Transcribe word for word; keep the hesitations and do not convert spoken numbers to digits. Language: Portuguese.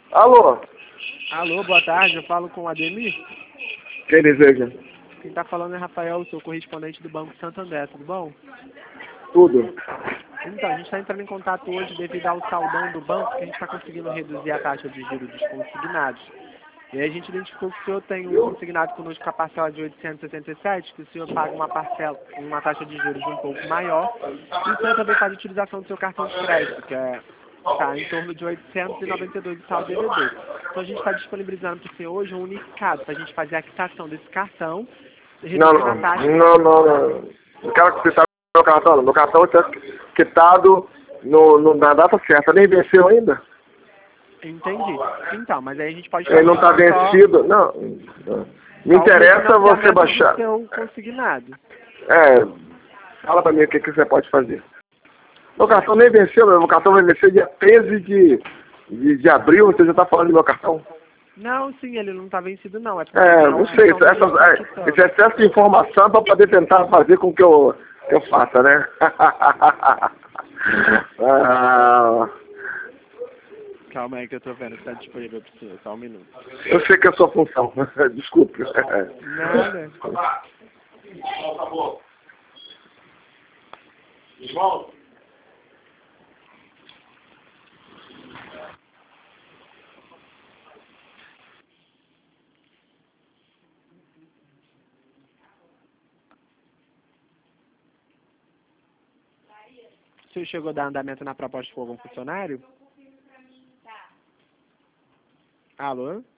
Alô? Alô, boa tarde, eu falo com o Ademir. Quem deseja? Quem está falando é Rafael, sou correspondente do Banco Santander, tudo bom? Tudo. Então, a gente está entrando em contato hoje devido ao saldão do banco, que a gente está conseguindo reduzir a taxa de juros dos consignados. E aí a gente identificou que o senhor tem um consignado conosco com a parcela de oitocentos e sessenta e sete, que o senhor paga uma parcela, uma taxa de juros um pouco maior, e o senhor também faz utilização do seu cartão de crédito, que é tá, em torno de oitocentos e noventa e dois de saldo devedor. Então a gente está disponibilizando para o senhor hoje um unificado para a gente fazer a quitação desse cartão, Não, reduzindo não. a taxa. Não, não, não. Não quero quitar meu cartão, não. Meu cartão está quitado no, no, na data certa. Nem venceu ainda. Entendi. Então, mas aí a gente pode Ele fazer não está então só, vencido. Não. não. Me só o interessa você refinanciamento do baixar. seu consignado. É. Fala pra mim o que, que você pode fazer. Meu cartão nem venceu, meu cartão vai vencer dia treze de, de, de abril. Você já está falando do meu cartão? Não, sim, ele não está vencido não, é porque É, tem a não sei, opção da gente estar essa, esse quitando. excesso de informação para poder tentar fazer com que eu, que eu faça, né? ah, Calma aí que eu tô vendo se tá disponível pro senhor, só um minuto. eu sei que é a sua função, desculpe. Nada. O senhor chegou a dar andamento na proposta por algum funcionário? Alô?